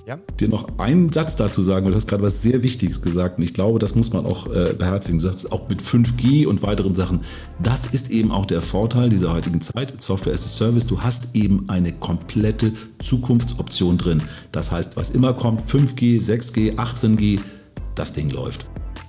Ja? Dir noch einen Satz dazu sagen, weil du hast gerade was sehr Wichtiges gesagt und ich glaube, das muss man auch beherzigen. Du sagst auch mit 5G und weiteren Sachen, das ist eben auch der Vorteil dieser heutigen Zeit mit Software as a Service. Du hast eben eine komplette Zukunftsoption drin. Das heißt, was immer kommt, 5G, 6G, 18G, das Ding läuft.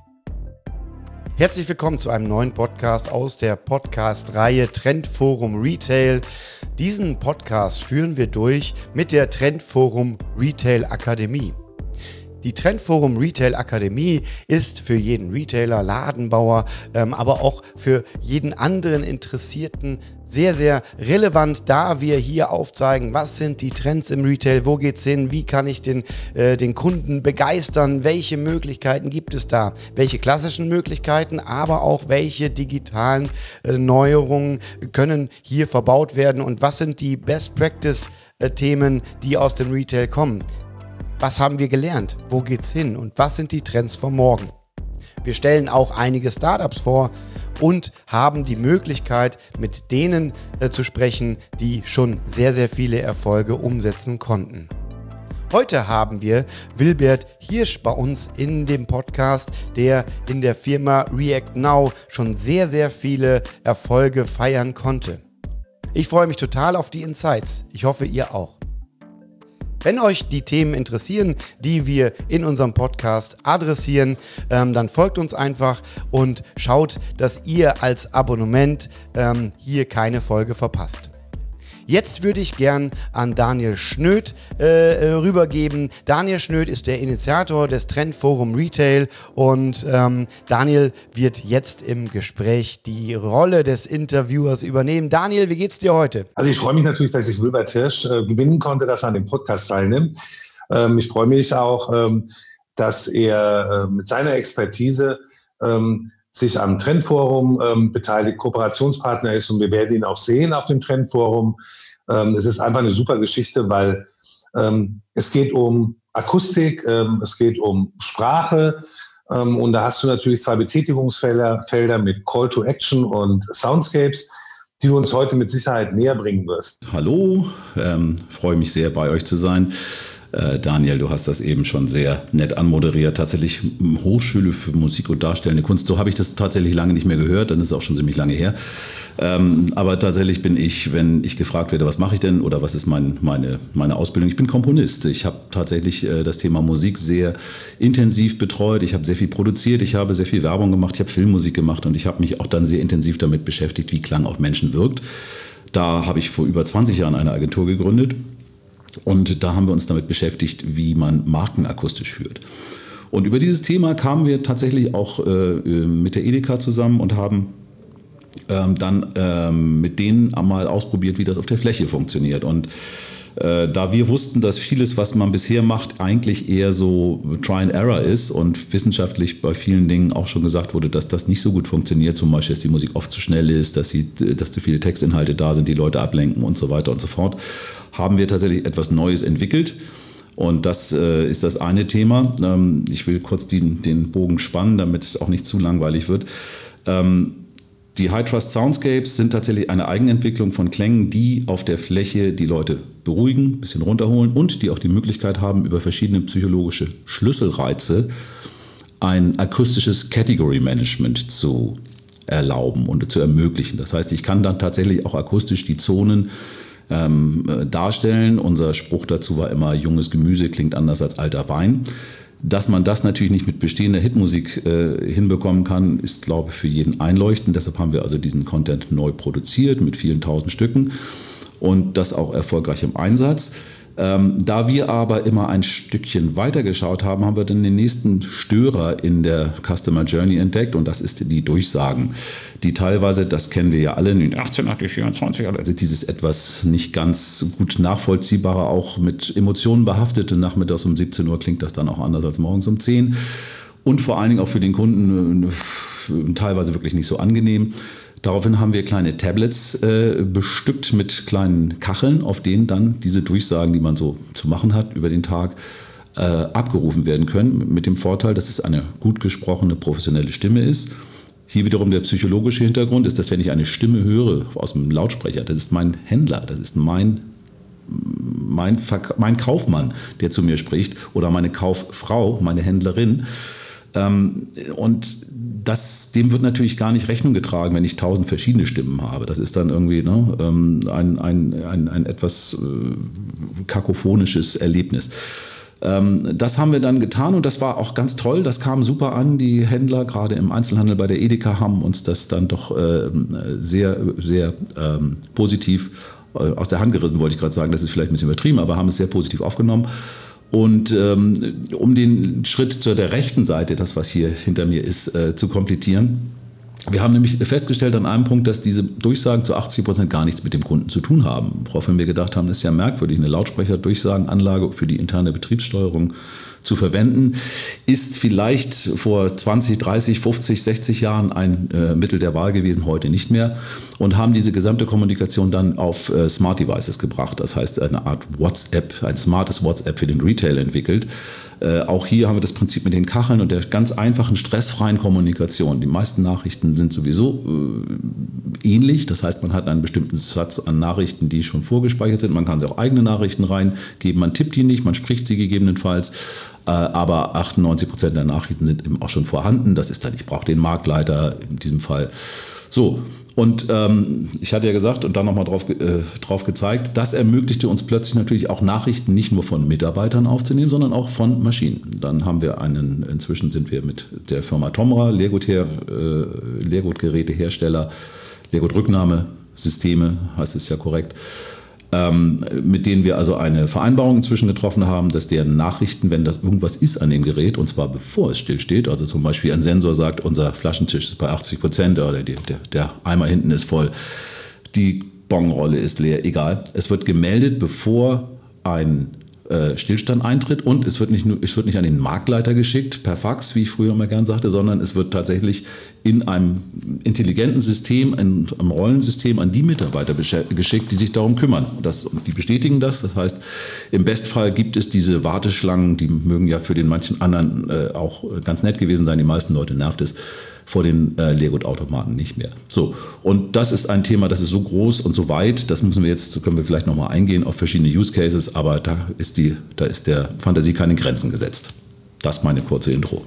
Herzlich willkommen zu einem neuen Podcast aus der Podcast-Reihe Trendforum Retail. Diesen Podcast führen wir durch mit der Trendforum Retail Akademie. Die Trendforum Retail Akademie ist für jeden Retailer, Ladenbauer, aber auch für jeden anderen Interessierten sehr, sehr relevant, da wir hier aufzeigen, was sind die Trends im Retail, wo geht's hin, wie kann ich den Kunden begeistern, welche Möglichkeiten gibt es da, welche klassischen Möglichkeiten, aber auch welche digitalen Neuerungen können hier verbaut werden und was sind die Best Practice Themen, die aus dem Retail kommen. Was haben wir gelernt? Wo geht's hin? Und was sind die Trends von morgen? Wir stellen auch einige Startups vor und haben die Möglichkeit, mit denen zu sprechen, die schon sehr, sehr viele Erfolge umsetzen konnten. Heute haben wir Wilbert Hirsch bei uns in dem Podcast, der in der Firma React Now schon sehr, sehr viele Erfolge feiern konnte. Ich freue mich total auf die Insights. Ich hoffe, ihr auch. Wenn euch die Themen interessieren, die wir in unserem Podcast adressieren, dann folgt uns einfach und schaut, dass ihr als Abonnement hier keine Folge verpasst. Jetzt würde ich gern an Daniel Schnöd rübergeben. Daniel Schnöd ist der Initiator des Trendforum Retail und Daniel wird jetzt im Gespräch die Rolle des Interviewers übernehmen. Daniel, wie geht's dir heute? Also ich freue mich natürlich, dass ich Wilbert Hirsch gewinnen konnte, dass er an dem Podcast teilnimmt. Ich freue mich auch, dass er mit seiner Expertise sich am Trendforum beteiligt, Kooperationspartner ist und wir werden ihn auch sehen auf dem Trendforum. Es ist einfach eine super Geschichte, weil es geht um Akustik, es geht um Sprache und da hast du natürlich zwei Betätigungsfelder mit Call to Action und Soundscapes, die du uns heute mit Sicherheit näher bringen wirst. Hallo, freue mich sehr, bei euch zu sein. Daniel, du hast das eben schon sehr nett anmoderiert. Tatsächlich Hochschule für Musik und Darstellende Kunst. So habe ich das tatsächlich lange nicht mehr gehört. Dann ist es auch schon ziemlich lange her. Aber tatsächlich bin ich, wenn ich gefragt werde, was mache ich denn oder was ist meine Ausbildung? Ich bin Komponist. Ich habe tatsächlich das Thema Musik sehr intensiv betreut. Ich habe sehr viel produziert. Ich habe sehr viel Werbung gemacht. Ich habe Filmmusik gemacht und ich habe mich auch dann sehr intensiv damit beschäftigt, wie Klang auf Menschen wirkt. Da habe ich vor über 20 Jahren eine Agentur gegründet. Und da haben wir uns damit beschäftigt, wie man Marken akustisch führt. Und über dieses Thema kamen wir tatsächlich auch mit der Edeka zusammen und haben dann mit denen einmal ausprobiert, wie das auf der Fläche funktioniert. Und da wir wussten, dass vieles, was man bisher macht, eigentlich eher so Try and Error ist und wissenschaftlich bei vielen Dingen auch schon gesagt wurde, dass das nicht so gut funktioniert, zum Beispiel, dass die Musik oft zu schnell ist, dass zu viele Textinhalte da sind, die Leute ablenken und so weiter und so fort, haben wir tatsächlich etwas Neues entwickelt. Und das ist das eine Thema. Ich will kurz den Bogen spannen, damit es auch nicht zu langweilig wird. Die High Trust Soundscapes sind tatsächlich eine Eigenentwicklung von Klängen, die auf der Fläche die Leute beruhigen, ein bisschen runterholen und die auch die Möglichkeit haben, über verschiedene psychologische Schlüsselreize ein akustisches Category Management zu erlauben und zu ermöglichen. Das heißt, ich kann dann tatsächlich auch akustisch die Zonen darstellen. Unser Spruch dazu war immer, junges Gemüse klingt anders als alter Wein. Dass man das natürlich nicht mit bestehender Hitmusik hinbekommen kann, ist, glaube ich, für jeden einleuchtend. Deshalb haben wir also diesen Content neu produziert mit vielen tausend Stücken und das auch erfolgreich im Einsatz. Da wir aber immer ein Stückchen weitergeschaut haben, haben wir dann den nächsten Störer in der Customer Journey entdeckt und das ist die Durchsagen, die teilweise, das kennen wir ja alle, in 1824, also dieses etwas nicht ganz gut nachvollziehbare, auch mit Emotionen behaftete, nachmittags um 17 Uhr klingt das dann auch anders als morgens um 10 und vor allen Dingen auch für den Kunden teilweise wirklich nicht so angenehm. Daraufhin haben wir kleine Tablets bestückt mit kleinen Kacheln, auf denen dann diese Durchsagen, die man so zu machen hat über den Tag, abgerufen werden können. Mit dem Vorteil, dass es eine gut gesprochene, professionelle Stimme ist. Hier wiederum der psychologische Hintergrund ist, dass wenn ich eine Stimme höre aus dem Lautsprecher, das ist mein Händler, das ist mein mein Kaufmann, der zu mir spricht, oder meine Kauffrau, meine Händlerin. Und dem wird natürlich gar nicht Rechnung getragen, wenn ich 1000 verschiedene Stimmen habe. Das ist dann irgendwie ein etwas kakophonisches Erlebnis. Das haben wir dann getan und das war auch ganz toll. Das kam super an. Die Händler, gerade im Einzelhandel bei der Edeka, haben uns das dann doch sehr, sehr positiv aus der Hand gerissen, wollte ich gerade sagen. Das ist vielleicht ein bisschen übertrieben, aber haben es sehr positiv aufgenommen. Und um den Schritt zu der rechten Seite, das was hier hinter mir ist, zu komplettieren. Wir haben nämlich festgestellt an einem Punkt, dass diese Durchsagen zu 80% gar nichts mit dem Kunden zu tun haben. Woraufhin wir gedacht haben, das ist ja merkwürdig, eine Lautsprecher-Durchsagenanlage für die interne Betriebssteuerung zu verwenden, ist vielleicht vor 20, 30, 50, 60 Jahren ein Mittel der Wahl gewesen, heute nicht mehr. Und haben diese gesamte Kommunikation dann auf Smart Devices gebracht. Das heißt, eine Art WhatsApp, ein smartes WhatsApp für den Retail entwickelt. Auch hier haben wir das Prinzip mit den Kacheln und der ganz einfachen, stressfreien Kommunikation. Die meisten Nachrichten sind sowieso ähnlich. Das heißt, man hat einen bestimmten Satz an Nachrichten, die schon vorgespeichert sind. Man kann sich auch eigene Nachrichten reingeben. Man tippt die nicht, man spricht sie gegebenenfalls. Aber 98% der Nachrichten sind eben auch schon vorhanden. Das ist dann, ich brauche den Marktleiter in diesem Fall. So. Und ich hatte ja gesagt und dann nochmal drauf gezeigt, das ermöglichte uns plötzlich natürlich auch Nachrichten nicht nur von Mitarbeitern aufzunehmen, sondern auch von Maschinen. Dann haben wir inzwischen sind wir mit der Firma Tomra, Leergut-Gerätehersteller, Leergut-Rücknahmesysteme, heißt es ja korrekt, mit denen wir also eine Vereinbarung inzwischen getroffen haben, dass deren Nachrichten, wenn das irgendwas ist an dem Gerät, und zwar bevor es stillsteht, also zum Beispiel ein Sensor sagt, unser Flaschentisch ist bei 80% oder der Eimer hinten ist voll, die Bonrolle ist leer, egal. Es wird gemeldet, bevor ein Stillstand eintritt und es wird nicht an den Marktleiter geschickt, per Fax, wie ich früher mal gern sagte, sondern es wird tatsächlich in einem intelligenten System, einem Rollensystem an die Mitarbeiter geschickt, die sich darum kümmern. Und die bestätigen das. Das heißt, im Bestfall gibt es diese Warteschlangen, die mögen ja für den manchen anderen auch ganz nett gewesen sein. Die meisten Leute nervt es vor den Leergutautomaten nicht mehr. So, und das ist ein Thema, das ist so groß und so weit, können wir vielleicht nochmal eingehen auf verschiedene Use Cases, aber da ist der Fantasie keine Grenzen gesetzt. Das ist meine kurze Intro.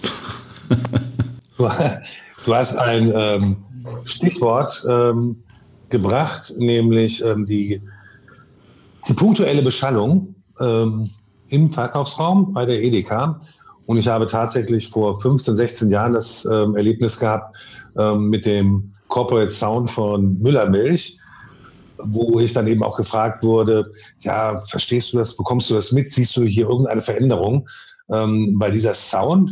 Du hast ein Stichwort gebracht, nämlich die punktuelle Beschallung im Verkaufsraum bei der Edeka. Und ich habe tatsächlich vor 15, 16 Jahren das Erlebnis gehabt mit dem Corporate Sound von Müllermilch, wo ich dann eben auch gefragt wurde, ja, verstehst du das, bekommst du das mit, siehst du hier irgendeine Veränderung, weil dieser Sound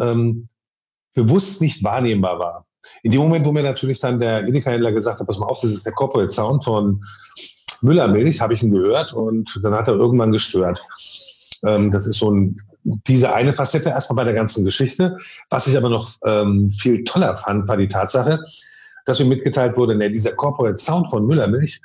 bewusst nicht wahrnehmbar war. In dem Moment, wo mir natürlich dann der Edeka-Händler gesagt hat, pass mal auf, das ist der Corporate Sound von Müllermilch, habe ich ihn gehört und dann hat er irgendwann gestört. Das ist diese eine Facette erstmal bei der ganzen Geschichte. Was ich aber noch viel toller fand, war die Tatsache, dass mir mitgeteilt wurde, dieser Corporate Sound von Müllermilch,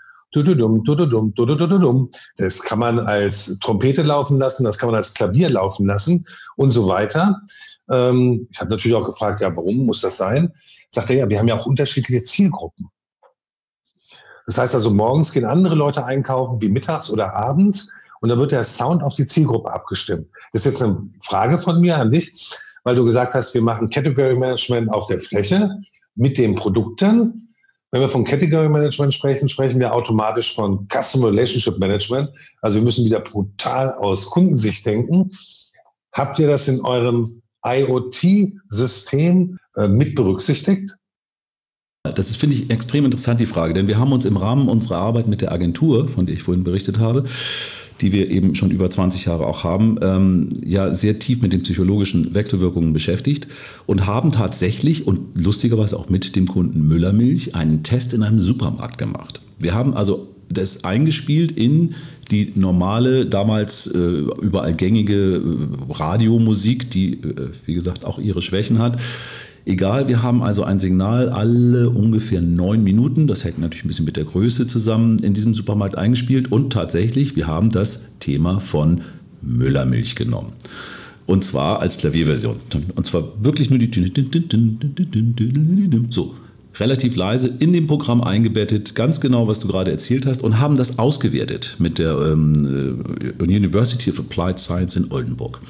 das kann man als Trompete laufen lassen, das kann man als Klavier laufen lassen und so weiter. Ich habe natürlich auch gefragt, ja, warum muss das sein? Sagt er, ja, wir haben ja auch unterschiedliche Zielgruppen. Das heißt also, morgens gehen andere Leute einkaufen wie mittags oder abends. Und da wird der Sound auf die Zielgruppe abgestimmt. Das ist jetzt eine Frage von mir an dich, weil du gesagt hast, wir machen Category Management auf der Fläche mit den Produkten. Wenn wir von Category Management sprechen, sprechen wir automatisch von Customer Relationship Management. Also wir müssen wieder brutal aus Kundensicht denken. Habt ihr das in eurem IoT-System mit berücksichtigt? Das finde ich extrem interessant, die Frage, denn wir haben uns im Rahmen unserer Arbeit mit der Agentur, von der ich vorhin berichtet habe, die wir eben schon über 20 Jahre auch haben, ja sehr tief mit den psychologischen Wechselwirkungen beschäftigt und haben tatsächlich und lustigerweise auch mit dem Kunden Müllermilch einen Test in einem Supermarkt gemacht. Wir haben also das eingespielt in die normale, damals überall gängige Radiomusik, die, wie gesagt, auch ihre Schwächen hat. Egal, wir haben also ein Signal alle ungefähr 9 Minuten, das hängt natürlich ein bisschen mit der Größe zusammen, in diesem Supermarkt eingespielt und tatsächlich, wir haben das Thema von Müllermilch genommen. Und zwar als Klavierversion. Und zwar wirklich nur die Töne. So, relativ leise in dem Programm eingebettet, ganz genau, was du gerade erzählt hast, und haben das ausgewertet mit der University of Applied Science in Oldenburg.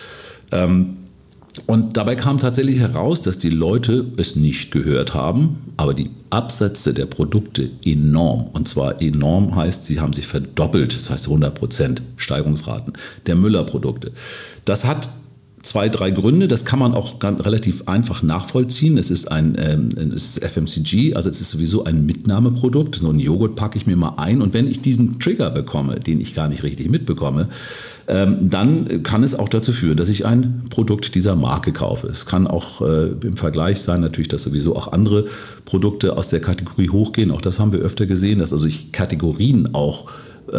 Und dabei kam tatsächlich heraus, dass die Leute es nicht gehört haben, aber die Absätze der Produkte enorm. Und zwar enorm heißt, sie haben sich verdoppelt, das heißt 100% Steigerungsraten der Müller-Produkte. Das hat 2, 3 Gründe, das kann man auch relativ einfach nachvollziehen. Es ist es ist FMCG, also es ist sowieso ein Mitnahmeprodukt. So einen Joghurt packe ich mir mal ein, und wenn ich diesen Trigger bekomme, den ich gar nicht richtig mitbekomme, dann kann es auch dazu führen, dass ich ein Produkt dieser Marke kaufe. Es kann auch im Vergleich sein, natürlich, dass sowieso auch andere Produkte aus der Kategorie hochgehen. Auch das haben wir öfter gesehen, dass also ich Kategorien auch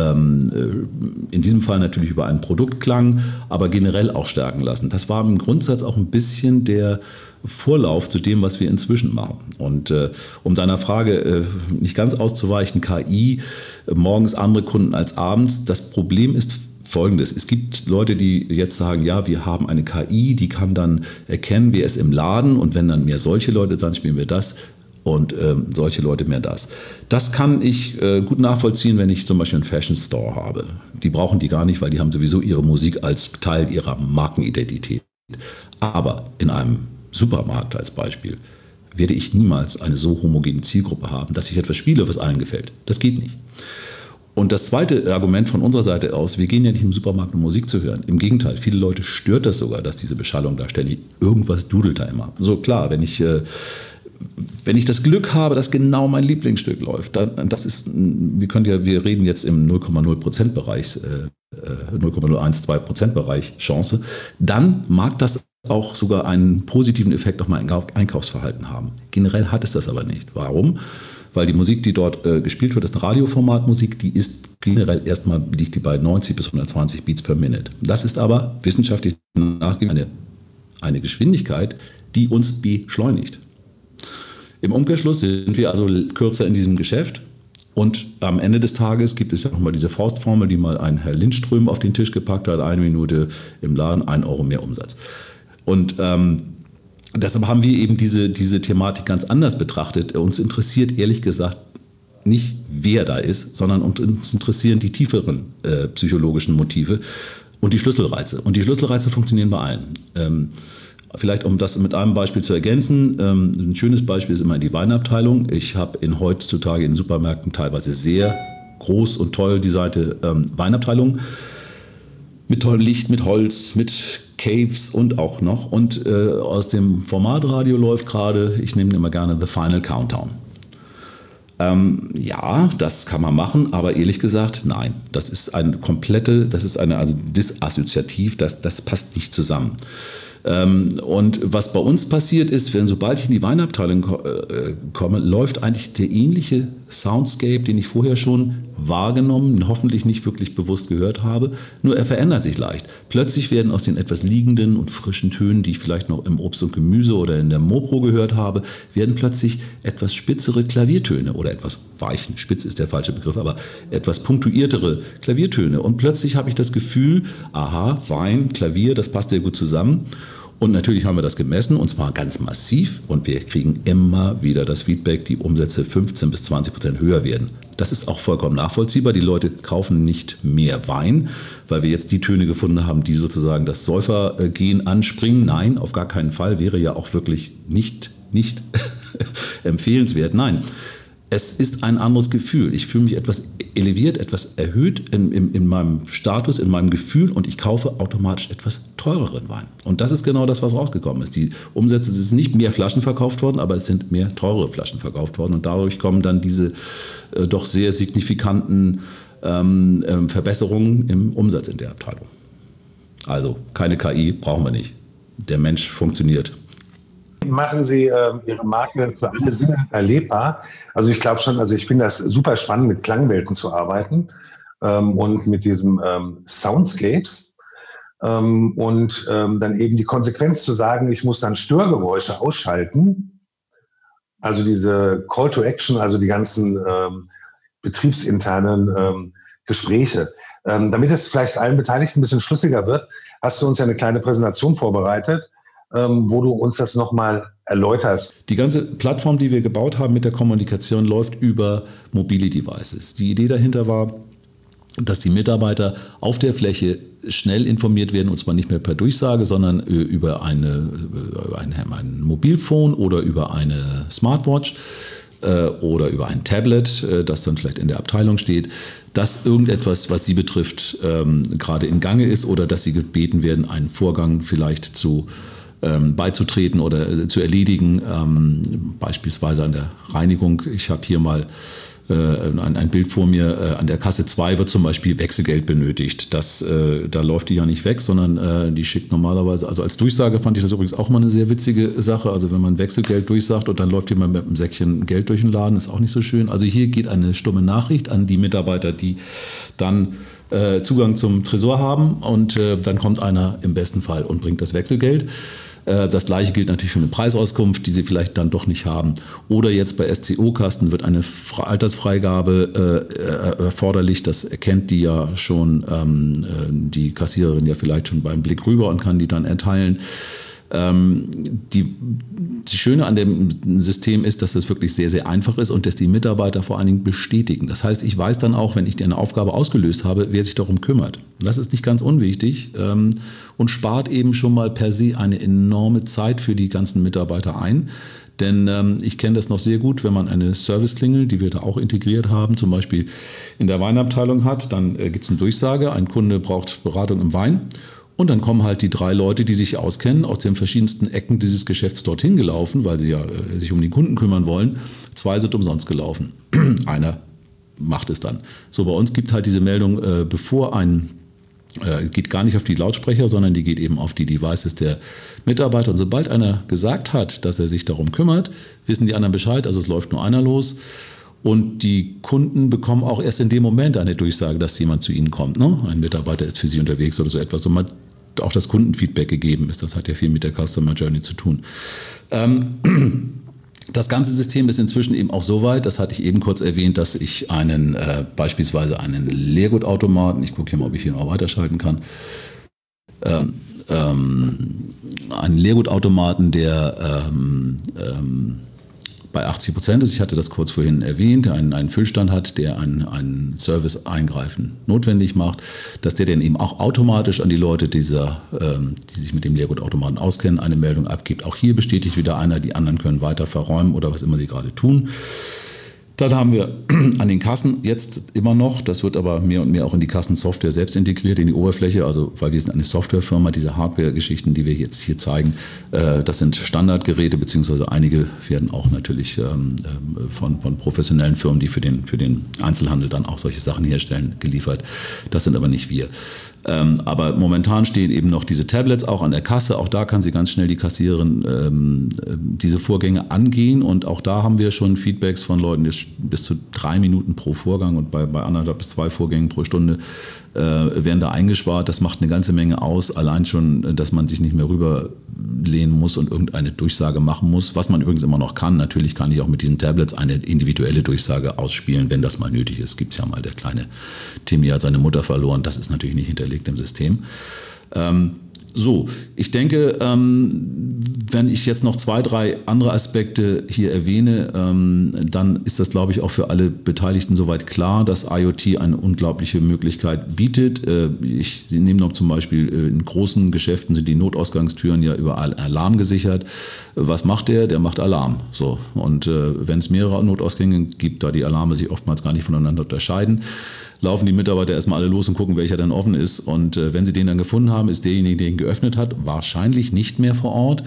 in diesem Fall natürlich über einen Produktklang, aber generell auch stärken lassen. Das war im Grundsatz auch ein bisschen der Vorlauf zu dem, was wir inzwischen machen. Und um deiner Frage nicht ganz auszuweichen, KI, morgens andere Kunden als abends, das Problem ist Folgendes: Es gibt Leute, die jetzt sagen, ja, wir haben eine KI, die kann dann erkennen, wer ist im Laden, und wenn dann mehr solche Leute sind, spielen wir das, und solche Leute mehr das. Das kann ich gut nachvollziehen, wenn ich zum Beispiel einen Fashion Store habe. Die brauchen die gar nicht, weil die haben sowieso ihre Musik als Teil ihrer Markenidentität. Aber in einem Supermarkt als Beispiel werde ich niemals eine so homogene Zielgruppe haben, dass ich etwas spiele, was allen gefällt. Das geht nicht. Und das zweite Argument von unserer Seite aus: Wir gehen ja nicht im Supermarkt, um Musik zu hören. Im Gegenteil, viele Leute stört das sogar, dass diese Beschallung da ständig irgendwas dudelt da immer. So klar, wenn ich das Glück habe, dass genau mein Lieblingsstück läuft, dann, das ist, wir reden jetzt im 0,0% Bereich, 0,012% Bereich Chance, dann mag das auch sogar einen positiven Effekt auf mein Einkaufsverhalten haben. Generell hat es das aber nicht. Warum? Weil die Musik, die dort gespielt wird, ist eine Radioformatmusik, die ist generell erstmal, liegt die bei 90 bis 120 Beats per Minute. Das ist aber wissenschaftlich nachgewiesen eine Geschwindigkeit, die uns beschleunigt. Im Umkehrschluss sind wir also kürzer in diesem Geschäft, und am Ende des Tages gibt es ja nochmal diese Faustformel, die mal ein Herr Lindström auf den Tisch gepackt hat: 1 Minute im Laden, 1 Euro mehr Umsatz. Und deshalb haben wir eben diese Thematik ganz anders betrachtet. Uns interessiert ehrlich gesagt nicht, wer da ist, sondern uns interessieren die tieferen psychologischen Motive und die Schlüsselreize. Und die Schlüsselreize funktionieren bei allen. Vielleicht, um das mit einem Beispiel zu ergänzen, ein schönes Beispiel ist immer die Weinabteilung. Ich habe heutzutage in Supermärkten teilweise sehr groß und toll designte Weinabteilungen mit tollem Licht, mit Holz, mit Caves und auch noch. Und aus dem Formatradio läuft gerade, ich nehme immer gerne The Final Countdown. Ja, das kann man machen, aber ehrlich gesagt, nein. Das ist also disassoziativ, das passt nicht zusammen. Und was bei uns passiert ist, sobald ich in die Weinabteilung komme, läuft eigentlich der ähnliche Soundscape, den ich vorher schon wahrgenommen, hoffentlich nicht wirklich bewusst gehört habe, nur er verändert sich leicht. Plötzlich werden aus den etwas liegenden und frischen Tönen, die ich vielleicht noch im Obst und Gemüse oder in der Mopro gehört habe, werden plötzlich etwas spitzere Klaviertöne oder etwas weichen, spitz ist der falsche Begriff, aber etwas punktuiertere Klaviertöne. Und plötzlich habe ich das Gefühl, aha, Wein, Klavier, das passt sehr gut zusammen. Und natürlich haben wir das gemessen, und zwar ganz massiv, und wir kriegen immer wieder das Feedback, die Umsätze 15 bis 20% höher werden. Das ist auch vollkommen nachvollziehbar. Die Leute kaufen nicht mehr Wein, weil wir jetzt die Töne gefunden haben, die sozusagen das Säufergehen anspringen. Nein, auf gar keinen Fall, wäre ja auch wirklich nicht empfehlenswert. Nein, es ist ein anderes Gefühl. Ich fühle mich etwas eleviert, etwas erhöht in meinem Status, in meinem Gefühl, und ich kaufe automatisch etwas teureren Wein. Und das ist genau das, was rausgekommen ist. Die Umsätze, es sind nicht mehr Flaschen verkauft worden, aber es sind mehr teure Flaschen verkauft worden, und dadurch kommen dann diese doch sehr signifikanten Verbesserungen im Umsatz in der Abteilung. Also keine KI brauchen wir nicht. Der Mensch funktioniert. Machen Sie Ihre Marke für alle Sinne erlebbar? Also ich glaube schon, ich finde das super spannend, mit Klangwelten zu arbeiten und mit diesem Soundscapes und dann eben die Konsequenz zu sagen, ich muss dann Störgeräusche ausschalten. Also diese Call to Action, also die ganzen betriebsinternen Gespräche. Damit es vielleicht allen Beteiligten ein bisschen schlüssiger wird, hast du uns ja eine kleine Präsentation vorbereitet. wo du uns das nochmal erläuterst. Die ganze Plattform, die wir gebaut haben mit der Kommunikation, läuft über mobile Devices. Die Idee dahinter war, dass die Mitarbeiter auf der Fläche schnell informiert werden, und zwar nicht mehr per Durchsage, sondern über ein Mobilphone oder über eine Smartwatch oder über ein Tablet, das dann vielleicht in der Abteilung steht, dass irgendetwas, was sie betrifft, gerade in Gange ist oder dass sie gebeten werden, einen Vorgang vielleicht beizutreten oder zu erledigen, beispielsweise an der Reinigung. Ich habe hier mal ein Bild vor mir, an der Kasse 2 wird zum Beispiel Wechselgeld benötigt. Da läuft die ja nicht weg, sondern die schickt normalerweise, also als Durchsage fand ich das übrigens auch mal eine sehr witzige Sache, also wenn man Wechselgeld durchsagt und dann läuft jemand mit einem Säckchen Geld durch den Laden, ist auch nicht so schön. Also hier geht eine stumme Nachricht an die Mitarbeiter, die dann Zugang zum Tresor haben und dann kommt einer im besten Fall und bringt das Wechselgeld. Das Gleiche gilt natürlich für eine Preisauskunft, die Sie vielleicht dann doch nicht haben. Oder jetzt bei SCO-Kasten wird eine Altersfreigabe erforderlich. Das erkennt die ja schon, die Kassiererin ja vielleicht schon beim Blick rüber und kann die dann erteilen. Die Schöne an dem System ist, dass es wirklich sehr, sehr einfach ist und dass die Mitarbeiter vor allen Dingen bestätigen. Das heißt, ich weiß dann auch, wenn ich eine Aufgabe ausgelöst habe, wer sich darum kümmert. Das ist nicht ganz unwichtig und spart eben schon mal per se eine enorme Zeit für die ganzen Mitarbeiter ein. Denn ich kenne das noch sehr gut, wenn man eine Serviceklingel, die wir da auch integriert haben, zum Beispiel in der Weinabteilung hat, dann gibt es eine Durchsage, ein Kunde braucht Beratung im Wein. Und dann kommen halt die 3 Leute, die sich auskennen, aus den verschiedensten Ecken dieses Geschäfts dorthin gelaufen, weil sie ja sich um die Kunden kümmern wollen. 2 sind umsonst gelaufen. Einer macht es dann. So, bei uns gibt halt diese Meldung, geht gar nicht auf die Lautsprecher, sondern die geht eben auf die Devices der Mitarbeiter. Und sobald einer gesagt hat, dass er sich darum kümmert, wissen die anderen Bescheid, also es läuft nur einer los. Und die Kunden bekommen auch erst in dem Moment eine Durchsage, dass jemand zu ihnen kommt. Ne? Ein Mitarbeiter ist für sie unterwegs oder so etwas. Und auch das Kundenfeedback gegeben ist. Das hat ja viel mit der Customer Journey zu tun. Das ganze System ist inzwischen eben auch so weit, das hatte ich eben kurz erwähnt, dass ich beispielsweise einen Leergutautomaten, ich gucke hier mal, ob ich hier noch weiterschalten kann, einen Leergutautomaten, der bei 80% ist, ich hatte das kurz vorhin erwähnt, einen Füllstand hat, der einen Service-Eingreifen notwendig macht, dass der dann eben auch automatisch an die Leute, die sich mit dem Leergutautomaten auskennen, eine Meldung abgibt. Auch hier bestätigt wieder einer, die anderen können weiter verräumen oder was immer sie gerade tun. Dann haben wir an den Kassen jetzt immer noch, das wird aber mehr und mehr auch in die Kassensoftware selbst integriert, in die Oberfläche, also weil wir sind eine Softwarefirma, diese Hardware-Geschichten, die wir jetzt hier zeigen, das sind Standardgeräte, beziehungsweise einige werden auch natürlich von professionellen Firmen, die für den Einzelhandel dann auch solche Sachen herstellen, geliefert. Das sind aber nicht wir. Aber momentan stehen eben noch diese Tablets auch an der Kasse. Auch da kann sie ganz schnell die Kassiererin diese Vorgänge angehen. Und auch da haben wir schon Feedbacks von Leuten, die bis zu 3 Minuten pro Vorgang und bei 1,5 bis 2 Vorgängen pro Stunde werden da eingespart. Das macht eine ganze Menge aus. Allein schon, dass man sich nicht mehr rüberlehnen muss und irgendeine Durchsage machen muss. Was man übrigens immer noch kann. Natürlich kann ich auch mit diesen Tablets eine individuelle Durchsage ausspielen, wenn das mal nötig ist. Gibt es ja mal, der kleine Timmy hat seine Mutter verloren. Das ist natürlich nicht hinterlegt im System. So, ich denke, wenn ich jetzt noch 2, 3 andere Aspekte hier erwähne, dann ist das, glaube ich, auch für alle Beteiligten soweit klar, dass IoT eine unglaubliche Möglichkeit bietet. Ich nehme noch zum Beispiel, in großen Geschäften sind die Notausgangstüren ja überall Alarm gesichert. Was macht der? Der macht Alarm. So. Und wenn es mehrere Notausgänge gibt, da die Alarme sich oftmals gar nicht voneinander unterscheiden, laufen die Mitarbeiter erstmal alle los und gucken, welcher dann offen ist. Und wenn sie den dann gefunden haben, ist derjenige, der ihn geöffnet hat, wahrscheinlich nicht mehr vor Ort.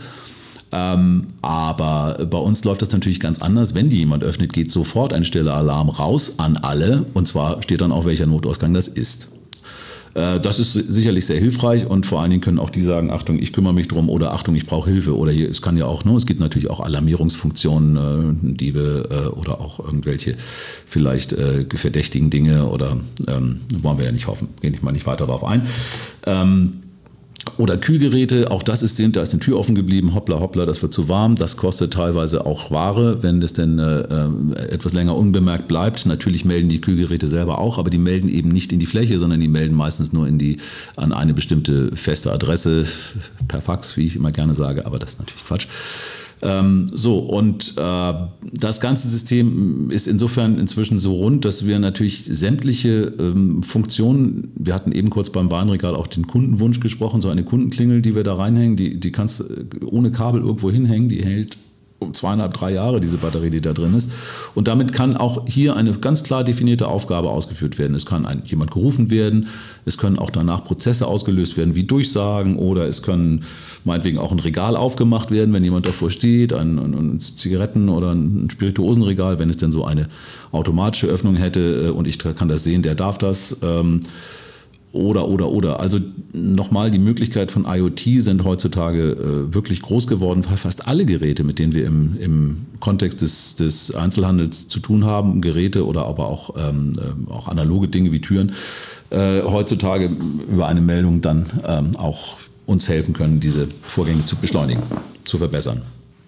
Aber bei uns läuft das natürlich ganz anders. Wenn die jemand öffnet, geht sofort ein stiller Alarm raus an alle. Und zwar steht dann auch, welcher Notausgang das ist. Das ist sicherlich sehr hilfreich und vor allen Dingen können auch die sagen, Achtung, ich kümmere mich drum oder Achtung, ich brauche Hilfe. Oder hier, es kann ja auch, es gibt natürlich auch Alarmierungsfunktionen, Diebe oder auch irgendwelche vielleicht verdächtigen Dinge oder wollen wir ja nicht hoffen, gehe ich mal nicht weiter darauf ein. Oder Kühlgeräte, auch das ist da ist eine Tür offen geblieben, hoppla, hoppla, das wird zu warm. Das kostet teilweise auch Ware, wenn das denn etwas länger unbemerkt bleibt. Natürlich melden die Kühlgeräte selber auch, aber die melden eben nicht in die Fläche, sondern die melden meistens nur an eine bestimmte feste Adresse, per Fax, wie ich immer gerne sage, aber das ist natürlich Quatsch. Das ganze System ist insofern inzwischen so rund, dass wir natürlich sämtliche Funktionen, wir hatten eben kurz beim Weinregal auch den Kundenwunsch gesprochen, so eine Kundenklingel, die wir da reinhängen, die kannst ohne Kabel irgendwo hinhängen, die hält um 2,5-3 Jahre, diese Batterie, die da drin ist. Und damit kann auch hier eine ganz klar definierte Aufgabe ausgeführt werden. Es kann jemand gerufen werden, es können auch danach Prozesse ausgelöst werden, wie Durchsagen, oder es können meinetwegen auch ein Regal aufgemacht werden, wenn jemand davor steht, ein Zigaretten- oder ein Spirituosenregal, wenn es denn so eine automatische Öffnung hätte und ich kann das sehen, der darf das. Oder. Also nochmal, die Möglichkeit von IoT sind heutzutage wirklich groß geworden, weil fast alle Geräte, mit denen wir im Kontext des Einzelhandels zu tun haben, Geräte oder aber auch analoge Dinge wie Türen, heutzutage über eine Meldung dann auch uns helfen können, diese Vorgänge zu beschleunigen, zu verbessern.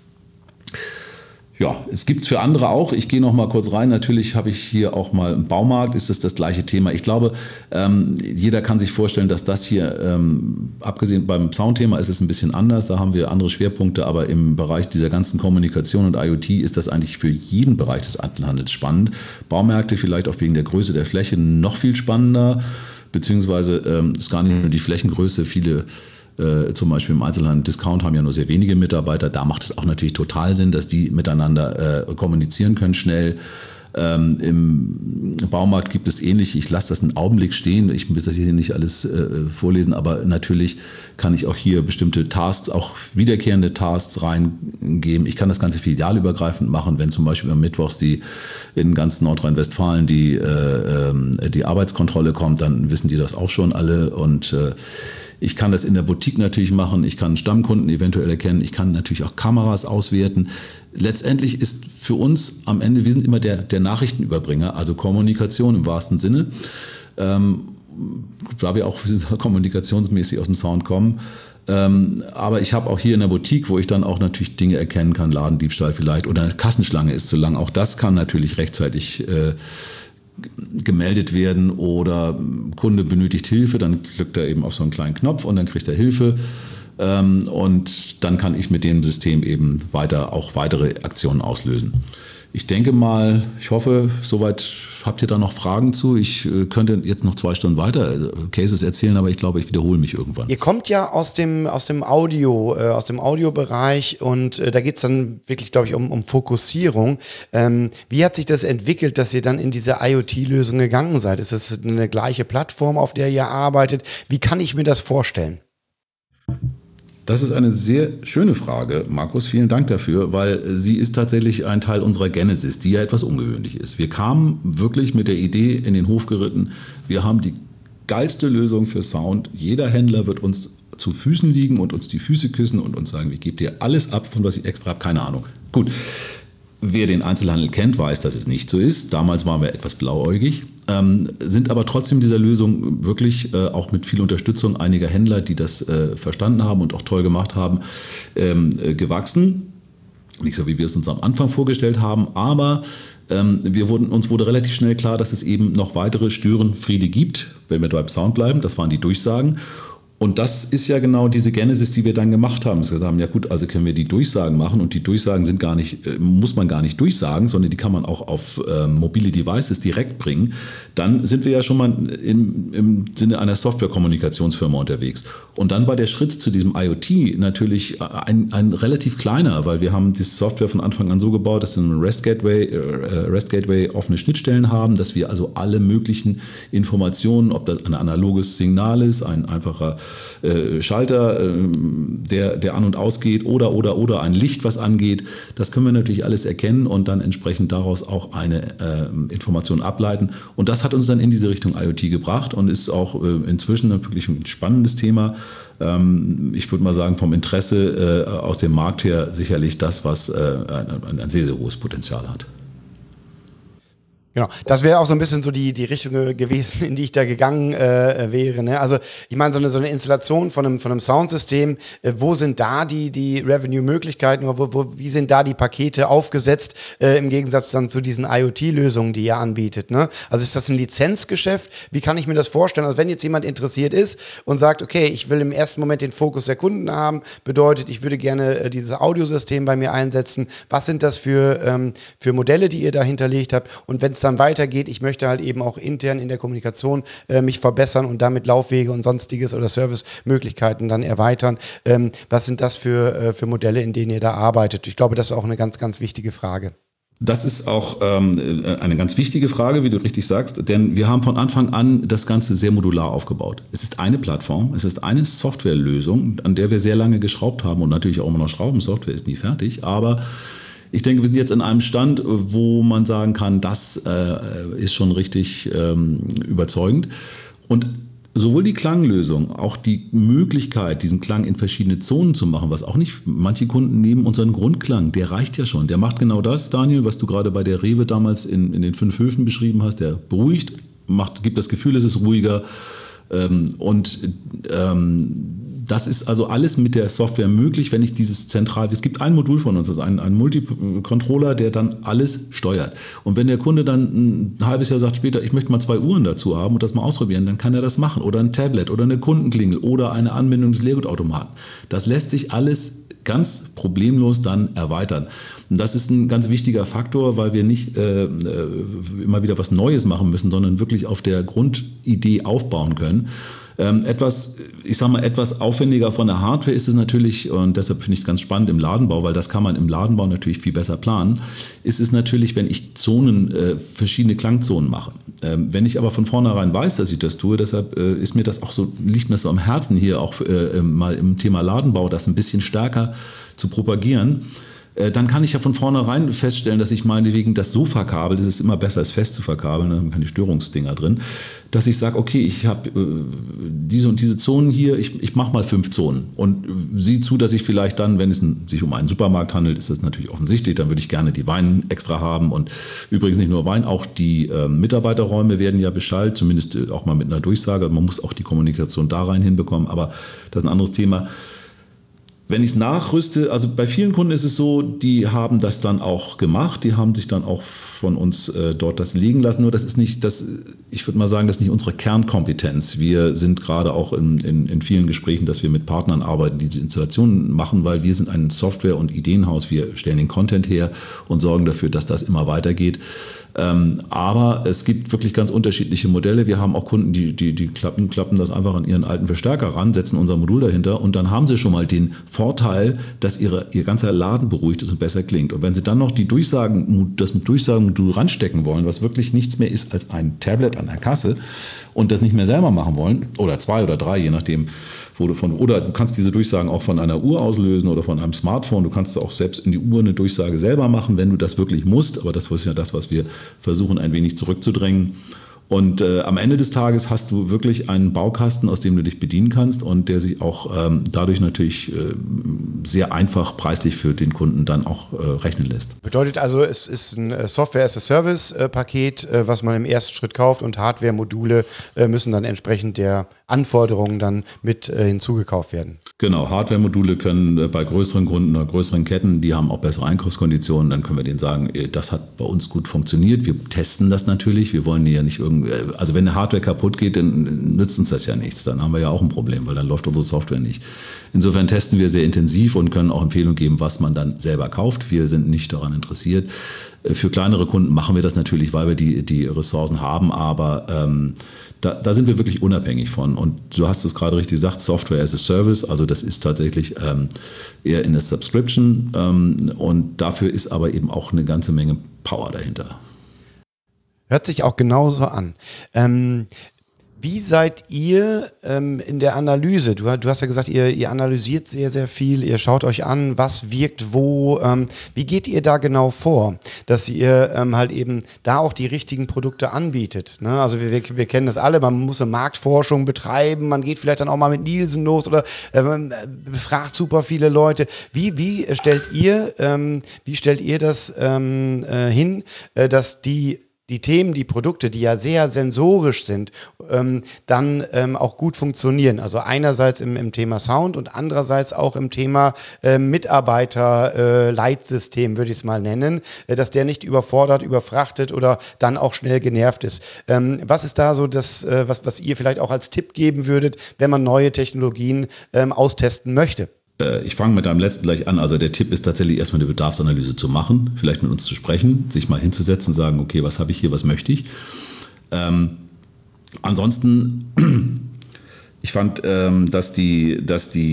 Ja, es gibt es für andere auch. Ich gehe noch mal kurz rein. Natürlich habe ich hier auch mal im Baumarkt, ist das gleiche Thema. Ich glaube, jeder kann sich vorstellen, dass das hier, abgesehen beim Soundthema ist es ein bisschen anders, da haben wir andere Schwerpunkte, aber im Bereich dieser ganzen Kommunikation und IoT ist das eigentlich für jeden Bereich des Einzelhandels spannend. Baumärkte vielleicht auch wegen der Größe der Fläche noch viel spannender, beziehungsweise ist gar nicht nur die Flächengröße, viele zum Beispiel im Einzelhandel, Discount haben ja nur sehr wenige Mitarbeiter. Da macht es auch natürlich total Sinn, dass die miteinander kommunizieren können schnell. Im Baumarkt gibt es ähnlich. Ich lasse das einen Augenblick stehen. Ich will das hier nicht alles vorlesen, aber natürlich kann ich auch hier bestimmte Tasks, auch wiederkehrende Tasks reingeben. Ich kann das Ganze filialübergreifend machen, wenn zum Beispiel am Mittwochs in ganz Nordrhein-Westfalen die Arbeitskontrolle kommt, dann wissen die das auch schon alle und ich kann das in der Boutique natürlich machen, ich kann Stammkunden eventuell erkennen, ich kann natürlich auch Kameras auswerten. Letztendlich ist für uns am Ende, wir sind immer der Nachrichtenüberbringer, also Kommunikation im wahrsten Sinne, da wir auch kommunikationsmäßig aus dem Sound kommen. Aber ich habe auch hier in der Boutique, wo ich dann auch natürlich Dinge erkennen kann, Ladendiebstahl vielleicht oder eine Kassenschlange ist zu lang, auch das kann natürlich rechtzeitig gemeldet werden oder Kunde benötigt Hilfe, dann klickt er eben auf so einen kleinen Knopf und dann kriegt er Hilfe und dann kann ich mit dem System eben auch weitere Aktionen auslösen. Ich denke mal, ich hoffe, soweit habt ihr da noch Fragen zu. Ich könnte jetzt noch 2 Stunden weiter Cases erzählen, aber ich glaube, ich wiederhole mich irgendwann. Ihr kommt ja aus dem Audiobereich und da geht es dann wirklich, glaube ich, um Fokussierung. Wie hat sich das entwickelt, dass ihr dann in diese IoT-Lösung gegangen seid? Ist das eine gleiche Plattform, auf der ihr arbeitet? Wie kann ich mir das vorstellen? Das ist eine sehr schöne Frage, Markus. Vielen Dank dafür, weil sie ist tatsächlich ein Teil unserer Genesis, die ja etwas ungewöhnlich ist. Wir kamen wirklich mit der Idee in den Hof geritten, wir haben die geilste Lösung für Sound. Jeder Händler wird uns zu Füßen liegen und uns die Füße küssen und uns sagen, ich gebe dir alles ab, von was ich extra habe, keine Ahnung. Gut, wer den Einzelhandel kennt, weiß, dass es nicht so ist. Damals waren wir etwas blauäugig. Sind aber trotzdem dieser Lösung wirklich auch mit viel Unterstützung einiger Händler, die das verstanden haben und auch toll gemacht haben, gewachsen. Nicht so, wie wir es uns am Anfang vorgestellt haben, aber uns wurde relativ schnell klar, dass es eben noch weitere Störenfriede gibt, wenn wir beim Sound bleiben. Das waren die Durchsagen. Und das ist ja genau diese Genesis, die wir dann gemacht haben. Wir haben, ja gut, also können wir die Durchsagen machen und die Durchsagen sind muss man gar nicht durchsagen, sondern die kann man auch auf mobile Devices direkt bringen. Dann sind wir ja schon mal im Sinne einer Software-Kommunikationsfirma unterwegs. Und dann war der Schritt zu diesem IoT natürlich ein relativ kleiner, weil wir haben die Software von Anfang an so gebaut, dass wir ein REST-Gateway offene Schnittstellen haben, dass wir also alle möglichen Informationen, ob das ein analoges Signal ist, ein einfacher Schalter, der an und ausgeht oder ein Licht, was angeht. Das können wir natürlich alles erkennen und dann entsprechend daraus auch eine Information ableiten. Und das hat uns dann in diese Richtung IoT gebracht und ist auch inzwischen wirklich ein spannendes Thema. Ich würde mal sagen, vom Interesse aus dem Markt her sicherlich das, was ein sehr, sehr hohes Potenzial hat. Genau, das wäre auch so ein bisschen so die Richtung gewesen, in die ich da gegangen wäre. Ne? Also ich meine, so eine Installation von einem Soundsystem, wo sind da die Revenue-Möglichkeiten oder wie sind da die Pakete aufgesetzt, im Gegensatz dann zu diesen IoT-Lösungen, die ihr anbietet. Ne? Also ist das ein Lizenzgeschäft? Wie kann ich mir das vorstellen? Also wenn jetzt jemand interessiert ist und sagt, okay, ich will im ersten Moment den Fokus der Kunden haben, bedeutet, ich würde gerne dieses Audiosystem bei mir einsetzen. Was sind das für Modelle, die ihr da hinterlegt habt? Und wenn es dann weitergeht, ich möchte halt eben auch intern in der Kommunikation mich verbessern und damit Laufwege und sonstiges oder Servicemöglichkeiten dann erweitern. Was sind das für Modelle, in denen ihr da arbeitet? Ich glaube, das ist auch eine ganz, ganz wichtige Frage. Das ist auch eine ganz wichtige Frage, wie du richtig sagst, denn wir haben von Anfang an das Ganze sehr modular aufgebaut. Es ist eine Plattform, es ist eine Softwarelösung, an der wir sehr lange geschraubt haben und natürlich auch immer noch schrauben. Software ist nie fertig, aber ich denke, wir sind jetzt in einem Stand, wo man sagen kann, das ist schon richtig überzeugend. Und sowohl die Klanglösung, auch die Möglichkeit, diesen Klang in verschiedene Zonen zu machen, was auch nicht, manche Kunden nehmen unseren Grundklang, der reicht ja schon. Der macht genau das, Daniel, was du gerade bei der Rewe damals in den 5 Höfen beschrieben hast. Der beruhigt, gibt das Gefühl, es ist ruhiger. Das ist also alles mit der Software möglich, wenn ich dieses es gibt ein Modul von uns, das ist ein Multicontroller, der dann alles steuert. Und wenn der Kunde dann ein halbes Jahr sagt später, ich möchte mal 2 Uhren dazu haben und das mal ausprobieren, dann kann er das machen. Oder ein Tablet oder eine Kundenklingel oder eine Anbindung des Leergutautomaten. Das lässt sich alles ganz problemlos dann erweitern. Und das ist ein ganz wichtiger Faktor, weil wir nicht immer wieder was Neues machen müssen, sondern wirklich auf der Grundidee aufbauen können. Etwas aufwendiger von der Hardware ist es natürlich, und deshalb finde ich es ganz spannend im Ladenbau, weil das kann man im Ladenbau natürlich viel besser planen, ist es natürlich, wenn ich verschiedene Klangzonen mache. Wenn ich aber von vornherein weiß, dass ich das tue, deshalb liegt mir das so am Herzen hier auch mal im Thema Ladenbau, das ein bisschen stärker zu propagieren. Dann kann ich ja von vornherein feststellen, dass ich meinetwegen das so verkabel, das ist immer besser als fest zu verkabeln, da haben keine Störungsdinger drin, dass ich sage, okay, ich habe diese und diese Zonen hier, ich mache mal 5 Zonen und sieh zu, dass ich vielleicht dann, wenn es sich um einen Supermarkt handelt, ist das natürlich offensichtlich, dann würde ich gerne die Weine extra haben und übrigens nicht nur Wein, auch die Mitarbeiterräume werden ja beschallt, zumindest auch mal mit einer Durchsage, man muss auch die Kommunikation da rein hinbekommen, aber das ist ein anderes Thema. Wenn ich es nachrüste, also bei vielen Kunden ist es so, die haben das dann auch gemacht, die haben sich dann auch von uns dort das legen lassen. Nur das ist nicht, ich würde mal sagen, das ist nicht unsere Kernkompetenz. Wir sind gerade auch in vielen Gesprächen, dass wir mit Partnern arbeiten, die diese Installationen machen, weil wir sind ein Software- und Ideenhaus. Wir stellen den Content her und sorgen dafür, dass das immer weitergeht. Aber es gibt wirklich ganz unterschiedliche Modelle. Wir haben auch Kunden, die klappen das einfach an ihren alten Verstärker ran, setzen unser Modul dahinter und dann haben sie schon mal den Vorteil, dass ihr ganzer Laden beruhigt ist und besser klingt. Und wenn sie dann noch das mit Durchsagenmodul ranstecken wollen, was wirklich nichts mehr ist als ein Tablet an der Kasse und das nicht mehr selber machen wollen, oder 2 oder 3, je nachdem, oder du kannst diese Durchsagen auch von einer Uhr auslösen oder von einem Smartphone. Du kannst auch selbst in die Uhr eine Durchsage selber machen, wenn du das wirklich musst. Aber das ist ja das, was wir versuchen, ein wenig zurückzudrängen. Und am Ende des Tages hast du wirklich einen Baukasten, aus dem du dich bedienen kannst und der sich auch dadurch natürlich sehr einfach preislich für den Kunden dann auch rechnen lässt. Bedeutet also, es ist ein Software-as-a-Service-Paket, was man im ersten Schritt kauft und Hardware-Module müssen dann entsprechend der Anforderungen dann mit hinzugekauft werden. Genau, Hardware-Module können bei größeren Kunden oder größeren Ketten, die haben auch bessere Einkaufskonditionen, dann können wir denen sagen, das hat bei uns gut funktioniert. Wir testen das natürlich, wir wollen ja nicht also wenn eine Hardware kaputt geht, dann nützt uns das ja nichts. Dann haben wir ja auch ein Problem, weil dann läuft unsere Software nicht. Insofern testen wir sehr intensiv und können auch Empfehlungen geben, was man dann selber kauft. Wir sind nicht daran interessiert. Für kleinere Kunden machen wir das natürlich, weil wir die Ressourcen haben, aber da sind wir wirklich unabhängig von. Und du hast es gerade richtig gesagt, Software as a Service, also das ist tatsächlich eher in der Subscription und dafür ist aber eben auch eine ganze Menge Power dahinter. Hört sich auch genauso an. Wie seid ihr in der Analyse? Du hast ja gesagt, ihr analysiert sehr, sehr viel, ihr schaut euch an, was wirkt wo. Wie geht ihr da genau vor, dass ihr halt eben da auch die richtigen Produkte anbietet? Ne? Also wir kennen das alle, man muss eine Marktforschung betreiben, man geht vielleicht dann auch mal mit Nielsen los oder befragt super viele Leute. Wie stellt ihr das hin, dass die die Themen, die Produkte, die ja sehr sensorisch sind, dann auch gut funktionieren. Also einerseits im Thema Sound und andererseits auch im Thema Mitarbeiter-Leitsystem, würde ich es mal nennen, dass der nicht überfordert, überfrachtet oder dann auch schnell genervt ist. Was ist da so das, was ihr vielleicht auch als Tipp geben würdet, wenn man neue Technologien austesten möchte? Ich fange mit deinem letzten gleich an. Also der Tipp ist tatsächlich erstmal eine Bedarfsanalyse zu machen, vielleicht mit uns zu sprechen, sich mal hinzusetzen, sagen, okay, was habe ich hier, was möchte ich. Ansonsten, ich fand, dass die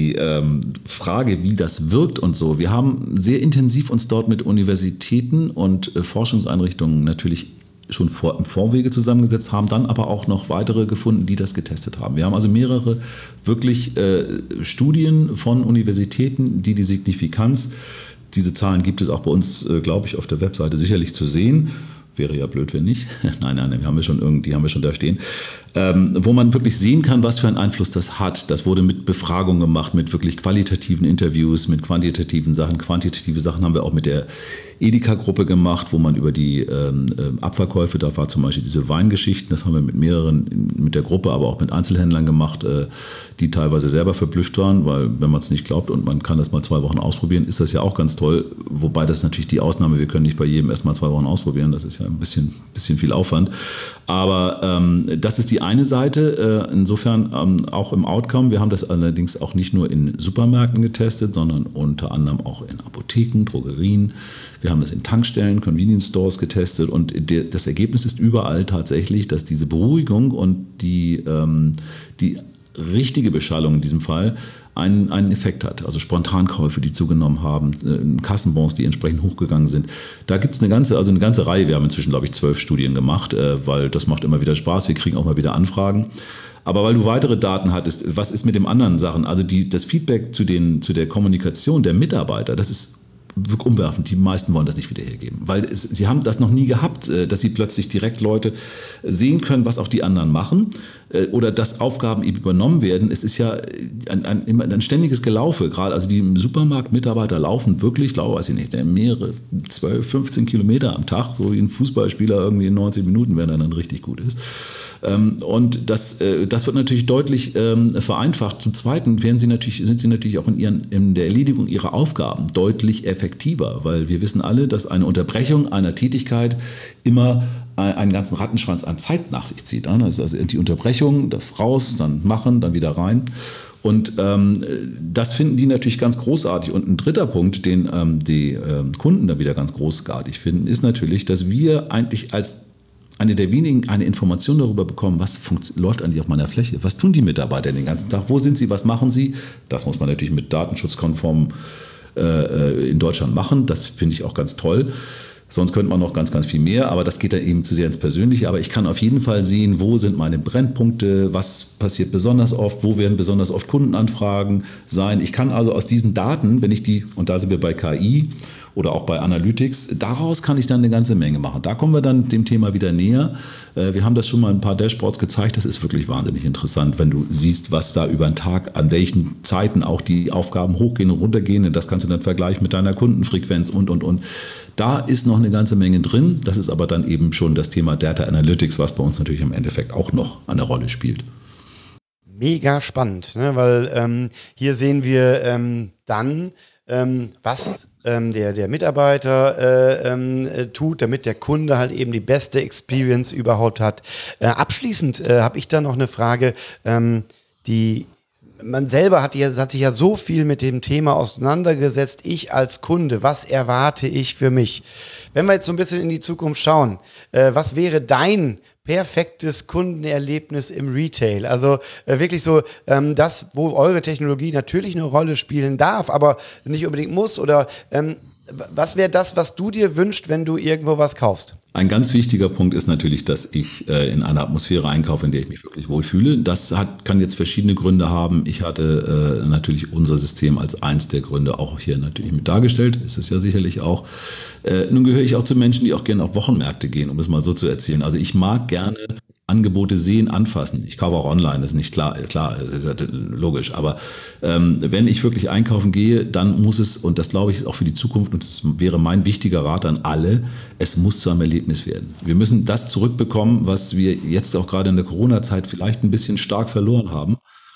Frage, wie das wirkt und so, wir haben sehr intensiv uns dort mit Universitäten und Forschungseinrichtungen natürlich schon im Vorwege zusammengesetzt, haben dann aber auch noch weitere gefunden, die das getestet haben. Wir haben also mehrere wirklich Studien von Universitäten, die Signifikanz, diese Zahlen gibt es auch bei uns, glaube ich, auf der Webseite sicherlich zu sehen. Wäre ja blöd, wenn nicht. Nein, die haben wir schon da stehen. Wo man wirklich sehen kann, was für einen Einfluss das hat. Das wurde mit Befragungen gemacht, mit wirklich qualitativen Interviews, mit quantitativen Sachen. Quantitative Sachen haben wir auch mit der Edeka-Gruppe gemacht, wo man über die Abverkäufe, da war zum Beispiel diese Weingeschichten, das haben wir mit der Gruppe, aber auch mit Einzelhändlern gemacht, die teilweise selber verblüfft waren, weil wenn man es nicht glaubt und man kann das mal 2 Wochen ausprobieren, ist das ja auch ganz toll. Wobei das natürlich die Ausnahme, wir können nicht bei jedem erst mal 2 Wochen ausprobieren, das ist ja ein bisschen viel Aufwand. Aber das ist die eine Seite, insofern auch im Outcome. Wir haben das allerdings auch nicht nur in Supermärkten getestet, sondern unter anderem auch in Apotheken, Drogerien. Wir haben das in Tankstellen, Convenience Stores getestet und das Ergebnis ist überall tatsächlich, dass diese Beruhigung und die richtige Beschallung in diesem Fall einen Effekt hat. Also Spontankäufe, die zugenommen haben, Kassenbons, die entsprechend hochgegangen sind. Da gibt es eine ganze Reihe. Wir haben inzwischen, glaube ich, 12 Studien gemacht, weil das macht immer wieder Spaß. Wir kriegen auch mal wieder Anfragen. Aber weil du weitere Daten hattest, was ist mit den anderen Sachen? Also das Feedback zu der Kommunikation der Mitarbeiter, das ist wirklich umwerfend. Die meisten wollen das nicht wieder hergeben, weil sie haben das noch nie gehabt, dass sie plötzlich direkt Leute sehen können, was auch die anderen machen oder dass Aufgaben eben übernommen werden. Es ist ja ein ständiges Gelaufe, gerade also die Supermarktmitarbeiter laufen wirklich, weiß ich nicht, mehrere 12, 15 Kilometer am Tag, so wie ein Fußballspieler irgendwie in 90 Minuten, wenn er dann richtig gut ist. Und das wird natürlich deutlich vereinfacht. Zum Zweiten sind sie natürlich auch in der Erledigung ihrer Aufgaben deutlich effektiver, weil wir wissen alle, dass eine Unterbrechung einer Tätigkeit immer einen ganzen Rattenschwanz an Zeit nach sich zieht. Das ist also die Unterbrechung, das raus, dann machen, dann wieder rein. Und das finden die natürlich ganz großartig. Und ein dritter Punkt, den die Kunden dann wieder ganz großartig finden, ist natürlich, dass wir eigentlich als eine der wenigen eine Information darüber bekommen, was läuft eigentlich auf meiner Fläche. Was tun die Mitarbeiter den ganzen Tag? Wo sind sie? Was machen sie? Das muss man natürlich mit datenschutzkonform in Deutschland machen. Das finde ich auch ganz toll. Sonst könnte man noch ganz, ganz viel mehr, aber das geht dann eben zu sehr ins Persönliche. Aber ich kann auf jeden Fall sehen, wo sind meine Brennpunkte, was passiert besonders oft, wo werden besonders oft Kundenanfragen sein. Ich kann also aus diesen Daten, wenn ich die, und da sind wir bei KI oder auch bei Analytics, daraus kann ich dann eine ganze Menge machen. Da kommen wir dann dem Thema wieder näher. Wir haben das schon mal ein paar Dashboards gezeigt. Das ist wirklich wahnsinnig interessant, wenn du siehst, was da über den Tag, an welchen Zeiten auch die Aufgaben hochgehen und runtergehen. Und das kannst du dann vergleichen mit deiner Kundenfrequenz und. Da ist noch eine ganze Menge drin. Das ist aber dann eben schon das Thema Data Analytics, was bei uns natürlich im Endeffekt auch noch eine Rolle spielt. Mega spannend, ne? Weil hier sehen wir dann, was der Mitarbeiter tut, damit der Kunde halt eben die beste Experience überhaupt hat. Abschließend habe ich da noch eine Frage, man selber hat sich ja so viel mit dem Thema auseinandergesetzt. Ich als Kunde, was erwarte ich für mich? Wenn wir jetzt so ein bisschen in die Zukunft schauen, was wäre dein perfektes Kundenerlebnis im Retail? Also wirklich so das, wo eure Technologie natürlich eine Rolle spielen darf, aber nicht unbedingt muss. Oder was wäre das, was du dir wünschst, wenn du irgendwo was kaufst? Ein ganz wichtiger Punkt ist natürlich, dass ich in einer Atmosphäre einkaufe, in der ich mich wirklich wohlfühle. Das kann jetzt verschiedene Gründe haben. Ich hatte natürlich unser System als eins der Gründe auch hier natürlich mit dargestellt. Ist es ja sicherlich auch. Nun gehöre ich auch zu Menschen, die auch gerne auf Wochenmärkte gehen, um es mal so zu erzählen. Also ich mag gerne Angebote sehen, anfassen. Ich kaufe auch online, das ist nicht klar, das ist ja logisch. Aber wenn ich wirklich einkaufen gehe, dann muss es, und das glaube ich ist auch für die Zukunft, und das wäre mein wichtiger Rat an alle, es muss zu einem Erlebnis werden. Wir müssen das zurückbekommen, was wir jetzt auch gerade in der Corona-Zeit vielleicht ein bisschen stark verloren haben.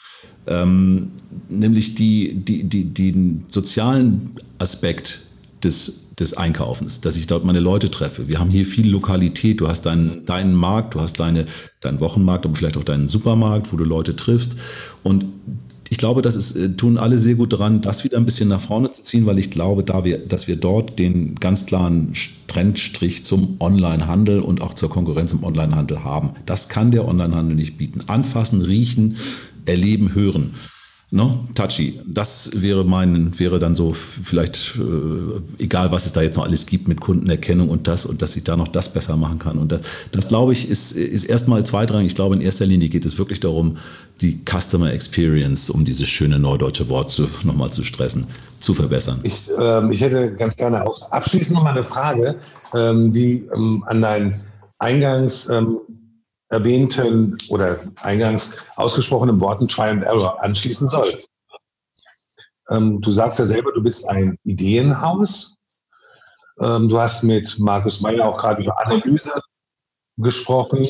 Nämlich den sozialen Aspekt des Einkaufens, dass ich dort meine Leute treffe. Wir haben hier viel Lokalität. Du hast deinen Markt, du hast deinen Wochenmarkt, aber vielleicht auch deinen Supermarkt, wo du Leute triffst. Und ich glaube, tun alle sehr gut daran, das wieder ein bisschen nach vorne zu ziehen, weil ich glaube, dass wir dort den ganz klaren Trendstrich zum Onlinehandel und auch zur Konkurrenz im Onlinehandel haben. Das kann der Onlinehandel nicht bieten. Anfassen, riechen, erleben, hören. No? Touchy. Das wäre dann so vielleicht, egal was es da jetzt noch alles gibt mit Kundenerkennung und dass ich da noch das besser machen kann. Und das glaube ich, ist erstmal zweitrangig. Ich glaube, in erster Linie geht es wirklich darum, die Customer Experience, um dieses schöne neudeutsche Wort nochmal zu stressen, zu verbessern. Ich hätte ganz gerne auch abschließend nochmal eine Frage, die an deinen eingangs erwähnten oder eingangs ausgesprochenen Worten Try and Error anschließen soll. Du sagst ja selber, du bist ein Ideenhaus. Du hast mit Markus Meyer auch gerade über Analyse gesprochen.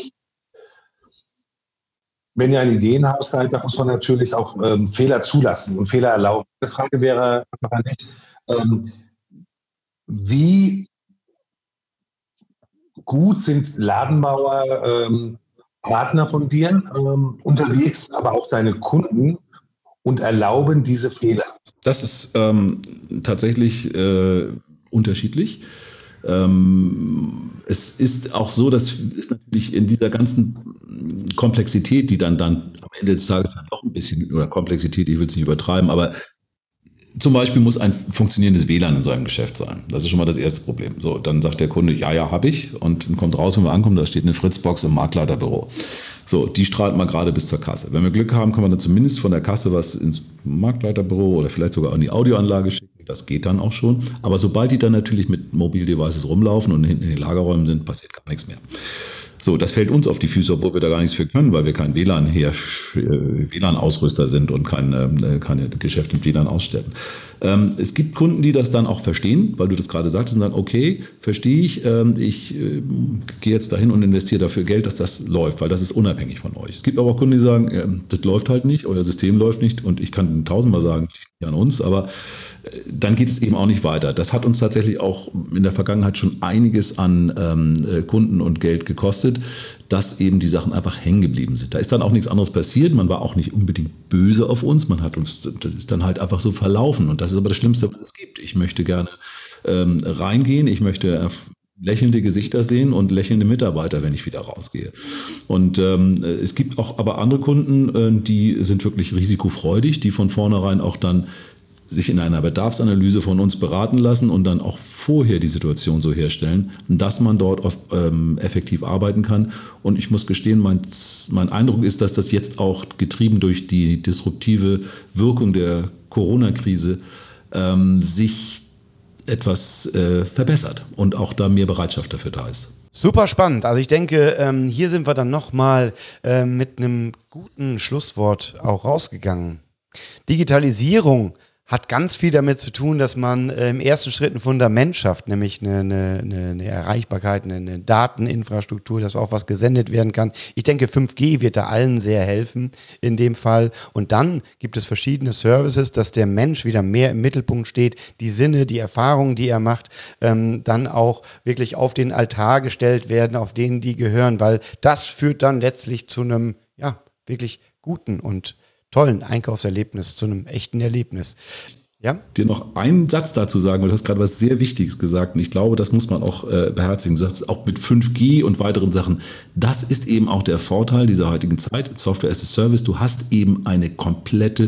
Wenn ihr ein Ideenhaus seid, dann muss man natürlich auch Fehler zulassen und Fehler erlauben. Die Frage wäre an dich, wie gut sind Ladenbauer Partner von dir unterwegs, aber auch deine Kunden und erlauben diese Fehler? Das ist tatsächlich unterschiedlich. Es ist auch so, dass es natürlich in dieser ganzen Komplexität, die dann am Ende des Tages dann doch ein bisschen, oder Komplexität, ich will es nicht übertreiben, aber zum Beispiel muss ein funktionierendes WLAN in seinem Geschäft sein. Das ist schon mal das erste Problem. So, dann sagt der Kunde, ja, habe ich. Und dann kommt raus, wenn wir ankommen, da steht eine Fritzbox im Marktleiterbüro. So, die strahlt mal gerade bis zur Kasse. Wenn wir Glück haben, können wir dann zumindest von der Kasse was ins Marktleiterbüro oder vielleicht sogar an die Audioanlage schicken. Das geht dann auch schon. Aber sobald die dann natürlich mit Mobile Devices rumlaufen und hinten in den Lagerräumen sind, passiert gar nichts mehr. So, das fällt uns auf die Füße, obwohl wir da gar nichts für können, weil wir kein WLAN-Ausrüster sind und keine Geschäfte mit WLAN ausstellen. Es gibt Kunden, die das dann auch verstehen, weil du das gerade sagtest und sagen, okay, verstehe ich, ich gehe jetzt dahin und investiere dafür Geld, dass das läuft, weil das ist unabhängig von euch. Es gibt aber auch Kunden, die sagen, das läuft halt nicht, euer System läuft nicht und ich kann tausendmal sagen, nicht an uns, aber dann geht es eben auch nicht weiter. Das hat uns tatsächlich auch in der Vergangenheit schon einiges an Kunden und Geld gekostet, dass eben die Sachen einfach hängen geblieben sind. Da ist dann auch nichts anderes passiert. Man war auch nicht unbedingt böse auf uns. Man hat uns dann halt einfach so verlaufen. Und das ist aber das Schlimmste, was es gibt. Ich möchte gerne reingehen. Ich möchte lächelnde Gesichter sehen und lächelnde Mitarbeiter, wenn ich wieder rausgehe. Und es gibt auch aber andere Kunden, die sind wirklich risikofreudig, die von vornherein auch dann sich in einer Bedarfsanalyse von uns beraten lassen und dann auch vorher die Situation so herstellen, dass man dort effektiv arbeiten kann. Und ich muss gestehen, mein Eindruck ist, dass das jetzt auch getrieben durch die disruptive Wirkung der Corona-Krise sich etwas verbessert und auch da mehr Bereitschaft dafür da ist. Super spannend. Also ich denke, hier sind wir dann nochmal mit einem guten Schlusswort auch rausgegangen. Digitalisierung hat ganz viel damit zu tun, dass man im ersten Schritt ein Fundament schafft, nämlich eine Erreichbarkeit, eine Dateninfrastruktur, dass auch was gesendet werden kann. Ich denke, 5G wird da allen sehr helfen in dem Fall. Und dann gibt es verschiedene Services, dass der Mensch wieder mehr im Mittelpunkt steht, die Sinne, die Erfahrungen, die er macht, dann auch wirklich auf den Altar gestellt werden, auf denen die gehören, weil das führt dann letztlich zu einem, ja, wirklich guten und tollen Einkaufserlebnis, zu einem echten Erlebnis. Ja? Dir noch einen Satz dazu sagen, weil du hast gerade was sehr Wichtiges gesagt und ich glaube, das muss man auch beherzigen. Du sagst auch mit 5G und weiteren Sachen, das ist eben auch der Vorteil dieser heutigen Zeit mit Software as a Service. Du hast eben eine komplette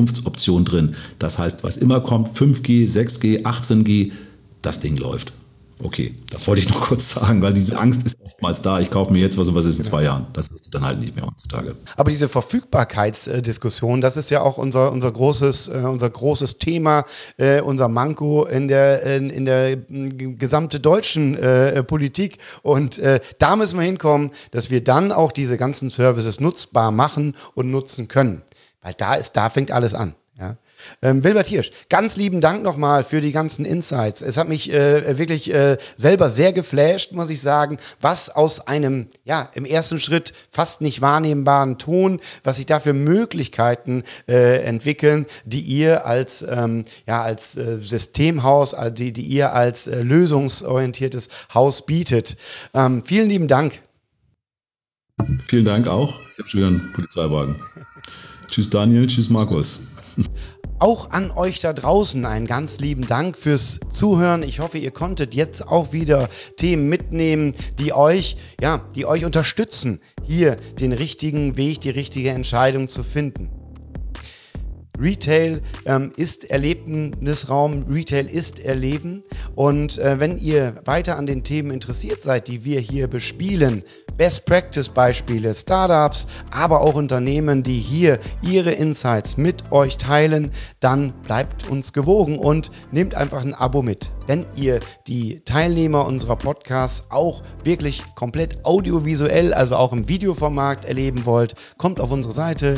Zukunftsoption drin. Das heißt, was immer kommt, 5G, 6G, 18G, das Ding läuft. Okay, das wollte ich noch kurz sagen, weil diese Angst ist oftmals da. Ich kaufe mir jetzt was ist in 2 Jahren. Das hast du dann halt nicht mehr heutzutage. Aber diese Verfügbarkeitsdiskussion, das ist ja auch unser großes Thema, unser Manko in der gesamte deutschen Politik. Und da müssen wir hinkommen, dass wir dann auch diese ganzen Services nutzbar machen und nutzen können. Weil da fängt alles an. Ja. Wilbert Hirsch, ganz lieben Dank nochmal für die ganzen Insights. Es hat mich wirklich selber sehr geflasht, muss ich sagen, was aus einem, im ersten Schritt fast nicht wahrnehmbaren Ton, was sich da für Möglichkeiten entwickeln, die ihr als Systemhaus, die ihr als lösungsorientiertes Haus bietet. Vielen lieben Dank. Vielen Dank auch. Ich habe schon wieder einen Polizeiwagen. Tschüss Daniel, tschüss Markus. Auch an euch da draußen einen ganz lieben Dank fürs Zuhören. Ich hoffe, ihr konntet jetzt auch wieder Themen mitnehmen, die euch unterstützen, hier den richtigen Weg, die richtige Entscheidung zu finden. Retail ist Erlebnisraum, Retail ist Erleben und wenn ihr weiter an den Themen interessiert seid, die wir hier bespielen, Best-Practice-Beispiele, Startups, aber auch Unternehmen, die hier ihre Insights mit euch teilen, dann bleibt uns gewogen und nehmt einfach ein Abo mit. Wenn ihr die Teilnehmer unserer Podcasts auch wirklich komplett audiovisuell, also auch im Videoformat erleben wollt, kommt auf unsere Seite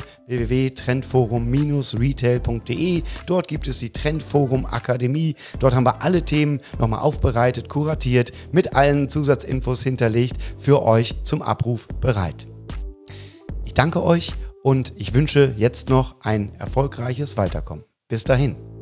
www.trendforum-retail.de. Dort gibt es die Trendforum Akademie. Dort haben wir alle Themen nochmal aufbereitet, kuratiert, mit allen Zusatzinfos hinterlegt, für euch zum Abruf bereit. Ich danke euch und ich wünsche jetzt noch ein erfolgreiches Weiterkommen. Bis dahin.